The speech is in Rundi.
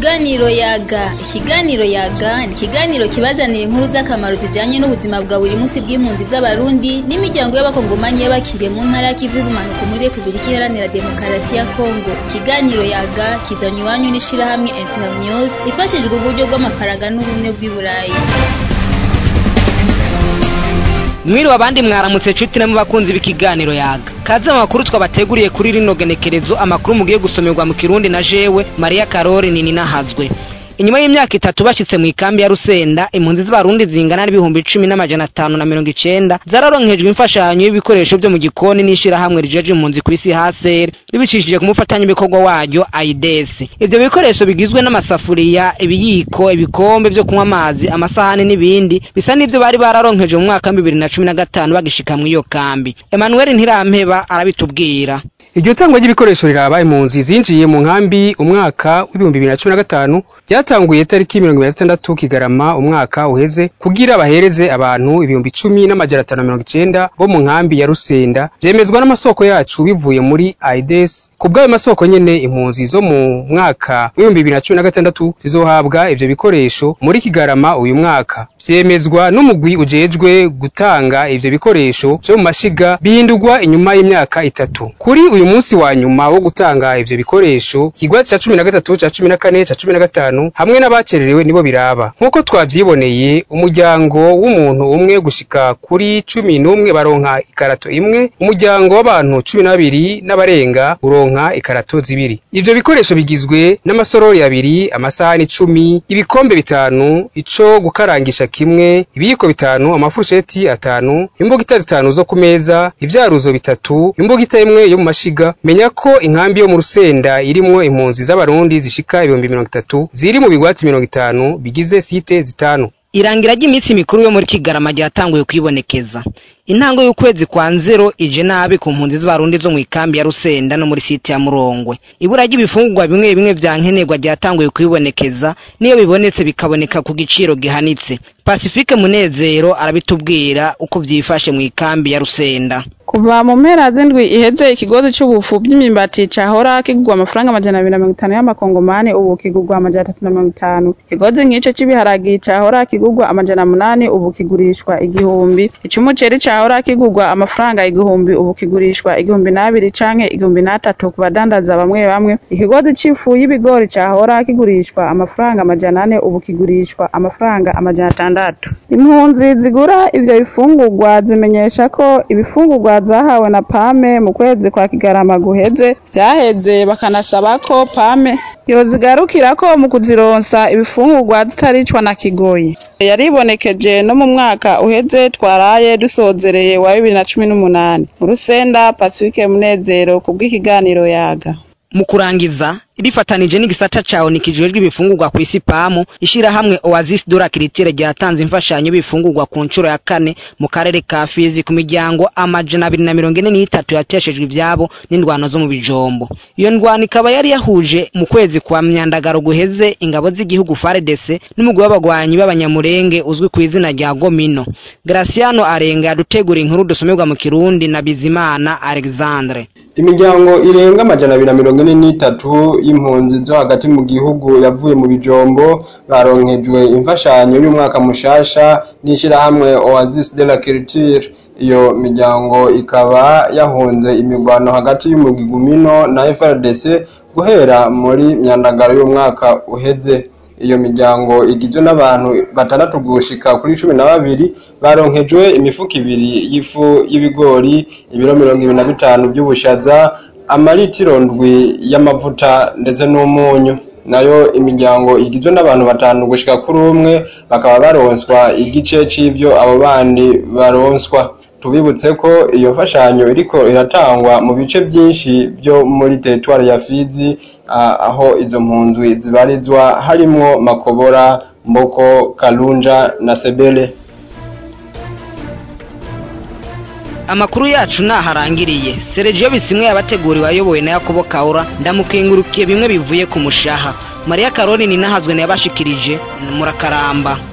Ikiganiro Yaga ni ikiganiro kibazanira inkuru z'akamaro zijanye n'ubuzima bwa buri munsi bw'impunzi z'Abarundi n'imiryango y'abakongomanyi y'abakiriye mu ntara y'ikivu y'ubumanuko muri Republika Iharanira Demokarasi ya Kongo. Ikiganiro Yaga kizanywe iwanyu n'ishirahamwe Internews rifashijwe uburyo bw'amafaranga n'ubumwe bw'i Burayi. Mwiriwe abandi mwaramutse cuti namwe bakunzi b'ikiganiro Yaga. Kaze amakuru twabateguriye kuri rino genekerezo, amakuru mugiye gusomerwa mu Kirundi na jewe Maria Karori Ninahazwe. Inyuma y'imyaka 3 bashitse mu ikambi ya Rusenda, impunzi z'Abarundi zingana n'ibihumbi 10,590 zararonkejwe imfashanyo y'ibikoresho byo mu gikoni n'ishirahamwe rijeje impunzi ku isi HCR ribicishije ku mufatanya ibikorwa waryo AIDS. Ivyo bikoresho bigizwe n'amasafuriya, ibiyiko, ibikombe byo kunywa amazi, amasahani n'ibindi bisa n'ivyo bari bararonkeje mu mwaka 2015 bagishika mu iyo kambi. Emmanuel Ntirampeba arabitubwira. Iryo tangwa ry'ibikoresho riraba impunzi zinjiye mu nkambi umwaka w'2015 ryatanguye tariki 26 Kigarama umwaka uheze kugira bahereze abantu 10,590 bo mu nkambi ya Rusenda. Vyemezwa n'amasoko yacu bivuye muri AIDS. Kubwayo masoko nyene impunzi zo mu mwaka w'2016 zizohabwa ivyo bikoresho muri Kigarama uyu mwaka. Vyemezwa n'umugwi ujejwe gutanga ivyo bikoresho vyo mu mashiga bihindurwa inyuma y'imyaka 3. Kuri uyu munsi wa nyuma wo gutanga ivyo bikoresho kigwa ca 13 ca 14 ca 15 hamwe n'abacererewe nibo biraba. Nkuko twavyiboneye, umuryango w'umuntu umwe gushika kuri 11 baronka ikarato imwe, umuryango w'abantu 12 n'abarenga uronka ikarato zibiri. Ivyo bikoresho bigizwe n'amasorori 2, amasahani 10, ibikombe 5, ico gukarangisha kimwe, ibiyiko 5, amafurusheti 5, imbugita 5 zo ku meza, ivyaruzo 3, imbugita imwe yo mu mashiga. Menya ko inkambi yo mu Rusenda irimwo impunzi z'Abarundi zishika 30,000 ziri mu bigwati 50 bigize site 5. Irangira ry'iminsi mikuru yo muri Kigarama ryatanguye kwibonekeza. Intango y'ukwezi kwa nzero ije nabi ku mpunzi z'Abarundi zo mu ikambi ya Rusenda no muri site ya Murongwe. Ibura ry'ibifungurwa bimwe bimwe vyankenerwa ryatanguye kwibonekeza, niyo bibonetse bikaboneka ku giciro gihanitse. Pacifique Munezero arabitubwira uko vyifashe mu ikambi ya Rusenda. Kuva mu mpera z'indwi iheze ikigozi c'ubufu by'imyimbati cahora kigurwa amafaranga 250 y'amakongomani ubu kigurwa 350. Ikigozi nk'ico c'ibiharagi cahora kigurwa 800 ubu kigurishwa 1000. Icumuceri cahora kigurwa amafaranga 1000 ubu kigurishwa 2000 canke 3000 ku badandaza bamwe bamwe. Ikigozi c'ifu y'ibigori cahora kigurishwa amafaranga 400 ubu kigurishwa amafaranga 600. Impunzi zigura ivyo bifungurwa zimenyesha ko ibifungurwa zahawe na PAME mu kwezi kwa Kigarama guheze vyaheze, bakanasaba ko PAME yozigarukira ko mu kuzironsa ibifungurwa zitaricwa na kigoyi. Yaribonekeje no mu mwaka uheze twaraye dusozereye wa 2018. Mu Rusenda, Pacifique Munezero kubw'ikiganiro Yaga. Mu kurangiza rifatanije n'igisata cawo nikijejwe ibifungurwa ku isi PAMU, ishirahamwe Oasis de la Culture ryatanze imfashanyo bifungurwa ku ncuro ya 4 mu karere ka Fizi ku miryango 243 yateshejwe ivyabo n'indwano zo mu bijombo. Iyo ndwano ikaba yari yahuje mu kwezi kwa Myandagaro guheze ingabo z'igihugu FARDC n'umugwi w'abagwanyi b'abanyamurenge uzwi ku izina rya Gomino. Graciano Arenga yadutegura inkuru dusomerwa mu Kirundi na Bizimana Alexandre. Imiryango irenga 243 y'impunzi zo hagati mu gihugu yavuye mu bijombo baronkejwe imfashanyo y'umwaka mushasha n'ishirahamwe Oasis de la Culture. Iyo miryango ikaba yahunze imigwano hagati y'umugwi Gumino na FARDC guhera muri Myandagaro y'umwaka uheze. Iyo miryango igizwe n'abantu 6 gushika kuri 12 baronkejwe imifuko 2 y'ifu y'ibigori, ibiro 25 by'ubushaza, amaritiro 7 y'amavuta ndetse n'umunyu. Nayo imiryango igizwe n'abantu 5 gushika kuri 1 bakaba baronswa igice c'ivyo abo bandi baronswa. Tubibutse ko iyo fashanyo iriko iratangwa mu bice byinshi byo muri territoire ya Fizi, aho izo mpunzi zibarizwa harimwo Makobora, Mboko, Kalunja na Sebele. Amakuru yacu naharangiriye. Sergio Bisimwe yabateguriwe ayobowe na Yakobo Kaura, ndamukengurukiye bimwe bivuye ku mushaha. Maria Karori Ninahazwe yabashikirije. Murakaramba.